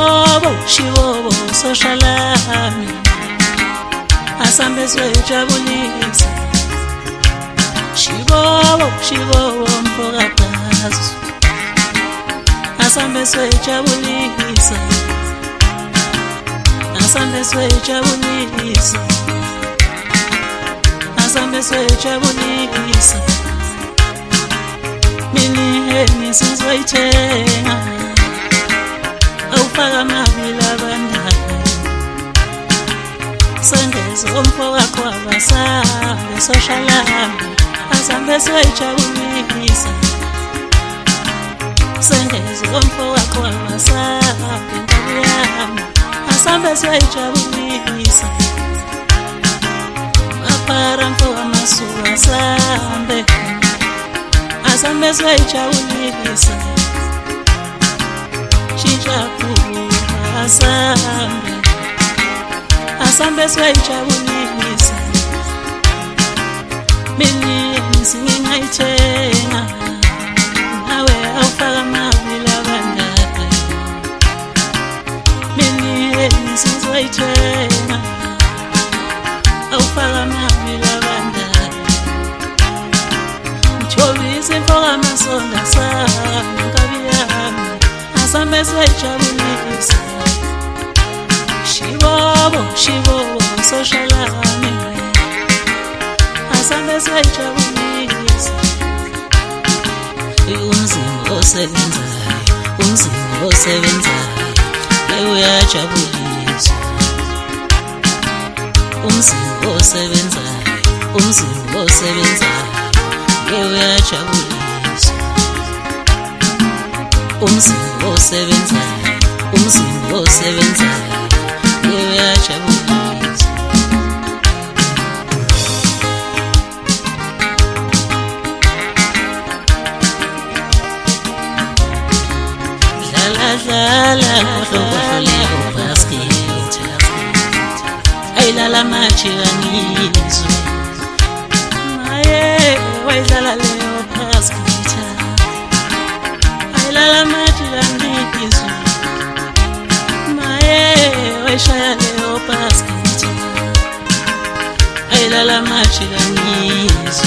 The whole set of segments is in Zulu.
shibobo soshalami asambe swejabulisa shibobo mfokakazi asambe swejabulisa asambe swejabulisa asambe swejabulisa mini sizwayithenga awufaka amabili abandana sengezo umfowakho abasabe soshalami asambe swejabulisa sengezo umfowakho abasabe nkabiyami asambe swejabulisa mapara mfowa masuwa asambe swejabulisa Chichapu asambe swejabulisa mini singayithenga nawe awufaka amabili abandana mini sizwayithenga awufaka amabili abandana mthobisa imfoka amasonda sami nkabiyami asambe swejabulisa shibobo soshalami asambe swejabulisa umzimba osebenzayo uyajabulisa umzimba osebenzayo uyajabulisa umzimba osebenzayo uyajabulisa dlala basket ayilala machiranizwe maye wayidlala leyo basket ayilala machiranizwe maye wayishaya leyo basket ayilala machiranizwe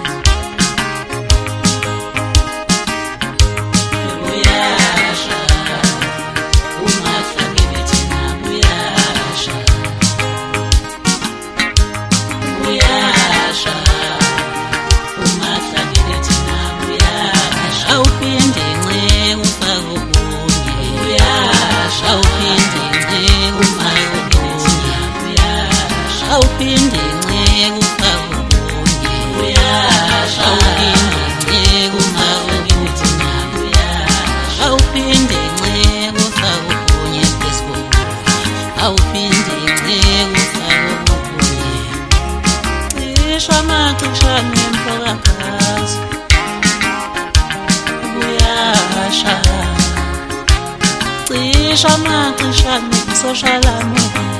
Shama soshalami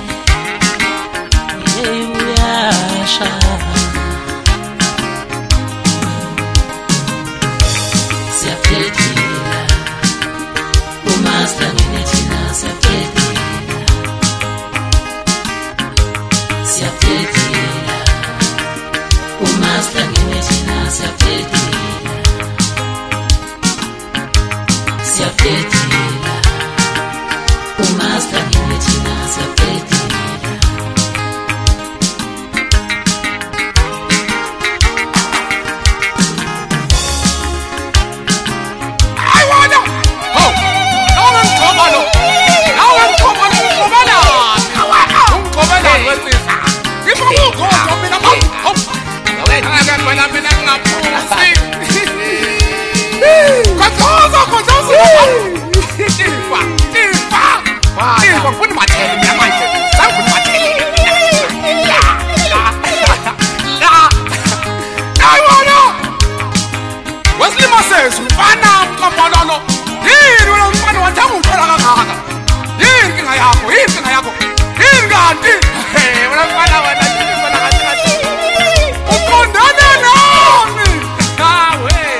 uyasha siyaphelila umasta nginethina siyaphelila umasta nginethina siyaphelila umasta nginethina siyaphelila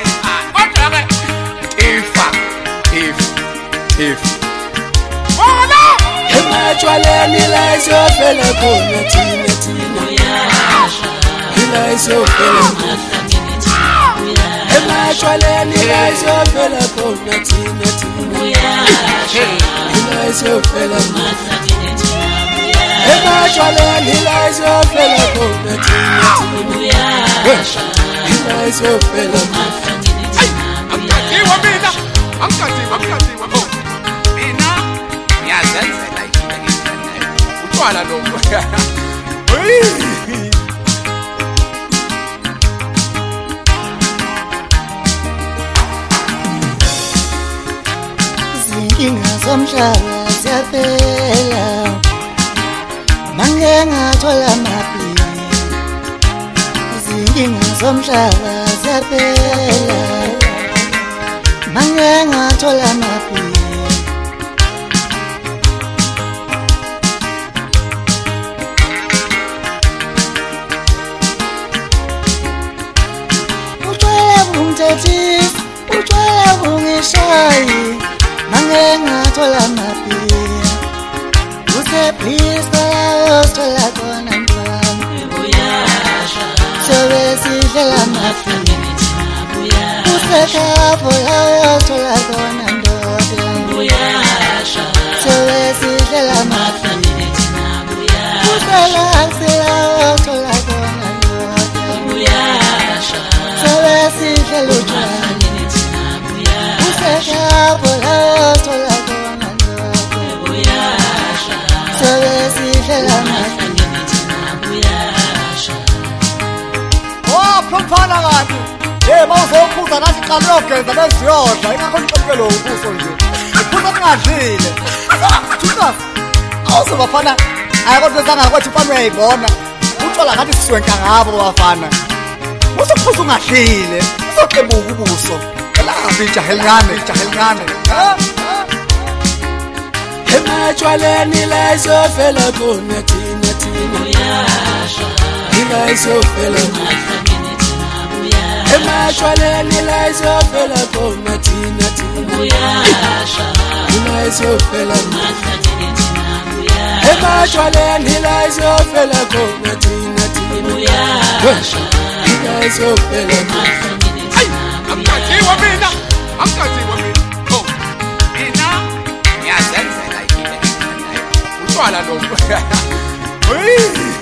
If Emachwaleni la izofela khona thina ila izofela Emachwaleni la izofela khona thina ila izofela Emachwaleni la izofela khona thina ila izofela Amkatiwa mina amkatiwa mina ngiyazenzela into engiyithandayo utshwala lo Izinkinga zomhlaba ziyaphela Mange ngathola amaphilo Izinkinga zomhlaba ziyaphela Mange ngathola amaphilo Utshwala bungithethisa utshwala bungishayi Mange ngathola amaphilo Usephisto yosthola khona ntwana Sobe sidlela amaphilo Usekhapho yosthola khona ndoda Sobe sidlela amaphilo Uselaksila yosthola khona ndoda Sobe sidlela utshwala Usekhapho yosthola khona ndoda Sobe sidlela amaphilo Mfana kanti mawuzophuza nathi qala uyogeza beziyodla ingakho niqophelo ubuso nje uphuza ningadlile Judas awuze bafana ayakodwa sangakwathi mfana uyayibona uthola ngathi siswenka ngabo bafana usophuza ungadlile uzoqebuka ubuso elaphi ijaha elincane Emachwaleni la izofela khona thina ila izofela Emachwaleni la izofela khona thina ila izofela Emachwaleni la izofela khona thina ila izofela amkatiwa mina mina ngiyazenzela into engiyithandayo utshwala lo